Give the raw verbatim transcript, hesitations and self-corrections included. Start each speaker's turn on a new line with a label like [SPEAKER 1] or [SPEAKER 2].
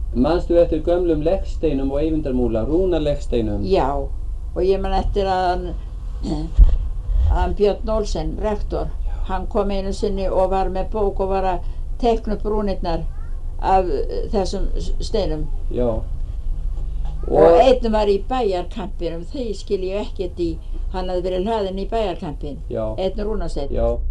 [SPEAKER 1] Manstu eftir gömlum leggsteinum og Eyvindarmúla, rúnaleggsteinum?
[SPEAKER 2] Já, og ég man eftir að hann, að hann Björn Olsen, rektor, hann kom einu sinni og var með bók og var að teikna upp rúnirnar af þessum steinum.
[SPEAKER 1] Já.
[SPEAKER 2] Og, og einn var í bæjarkampinum, þau skil ég ekkert í, hann hafði verið hlaðinn í bæjarkampin,
[SPEAKER 1] Já.
[SPEAKER 2] einn rúnasteinn.
[SPEAKER 1] Já.